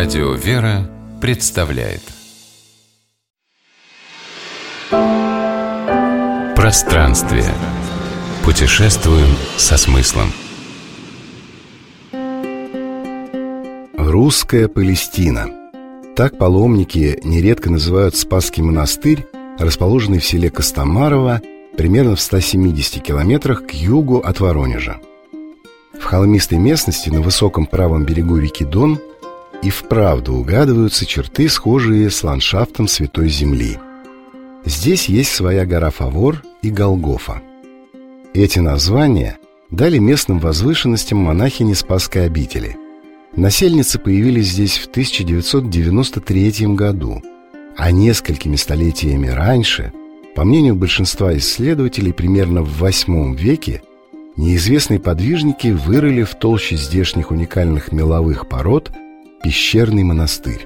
Радио «Вера» представляет Пространствие. Путешествуем со смыслом. Русская Палестина. Так паломники нередко называют Спасский монастырь, расположенный в селе Костомарово, примерно в 170 километрах к югу от Воронежа. В холмистой местности на высоком правом берегу реки Дон и вправду угадываются черты, схожие с ландшафтом Святой Земли. Здесь есть своя гора Фавор и Голгофа. Эти названия дали местным возвышенностям монахини Спасской обители. Насельницы появились здесь в 1993 году, а несколькими столетиями раньше, по мнению большинства исследователей, примерно в VIII веке, неизвестные подвижники вырыли в толще здешних уникальных меловых пород пещерный монастырь.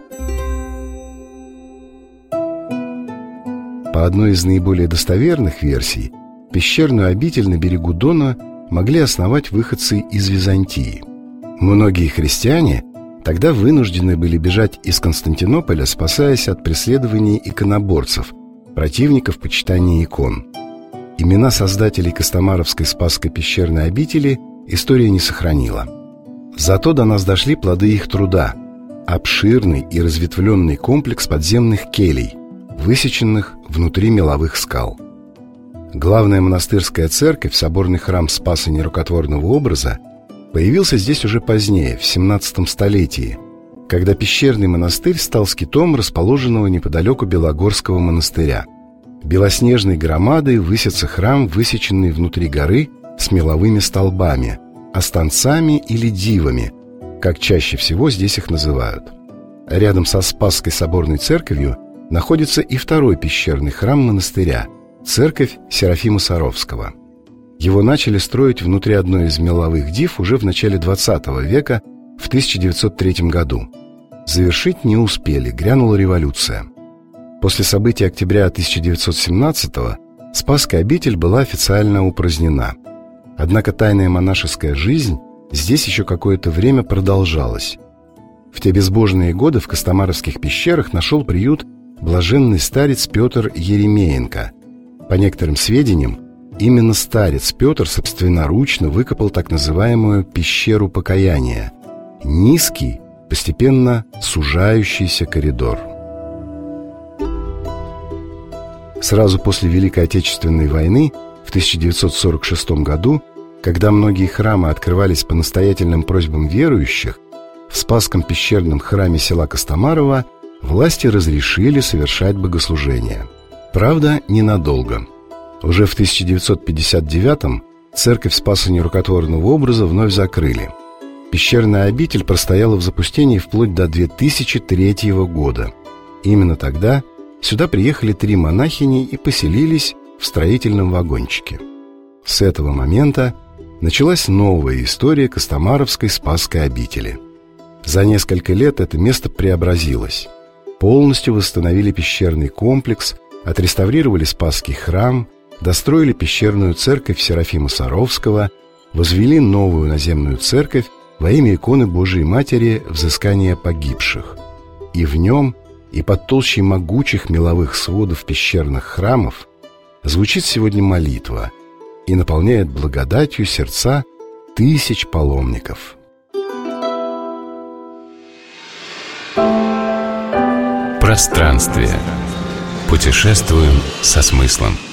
По одной из наиболее достоверных версий, пещерную обитель на берегу Дона могли основать выходцы из Византии. Многие христиане тогда вынуждены были бежать из Константинополя, спасаясь от преследований иконоборцев, противников почитания икон. Имена создателей Костомаровской Спасской пещерной обители история не сохранила. Зато до нас дошли плоды их труда – обширный и разветвленный комплекс подземных келей, высеченных внутри меловых скал. Главная монастырская церковь, соборный храм Спаса Нерукотворного образа, появился здесь уже позднее, в 17 столетии, когда пещерный монастырь стал скитом расположенного неподалеку Белогорского монастыря. Белоснежной громадой высится храм, высеченный внутри горы с меловыми столбами, останцами или дивами, как чаще всего здесь их называют. Рядом со Спасской соборной церковью находится и второй пещерный храм монастыря – церковь Серафима Саровского. Его начали строить внутри одной из меловых див уже в начале XX века, в 1903 году. Завершить не успели, грянула революция. После событий октября 1917-го Спасская обитель была официально упразднена. Однако тайная монашеская жизнь здесь еще какое-то время продолжалась. В те безбожные годы в Костомаровских пещерах нашел приют блаженный старец Петр Еремеенко. По некоторым сведениям, именно старец Петр собственноручно выкопал так называемую пещеру покаяния – низкий, постепенно сужающийся коридор. Сразу после Великой Отечественной войны в 1946 году, когда многие храмы открывались по настоятельным просьбам верующих, в Спасском пещерном храме села Костомарово власти разрешили совершать богослужения. Правда, ненадолго. Уже в 1959-м церковь Спаса Нерукотворного образа вновь закрыли. Пещерная обитель простояла в запустении вплоть до 2003 года. Именно тогда сюда приехали 3 монахини и поселились в строительном вагончике. С этого момента началась новая история Костомаровской Спасской обители. За несколько лет это место преобразилось. Полностью восстановили пещерный комплекс, отреставрировали Спасский храм, достроили пещерную церковь Серафима Саровского, возвели новую наземную церковь во имя иконы Божией Матери взыскания погибших. И в нем, и под толщей могучих меловых сводов пещерных храмов звучит сегодня молитва и наполняет благодатью сердца тысяч паломников. Пространствие. Путешествуем со смыслом.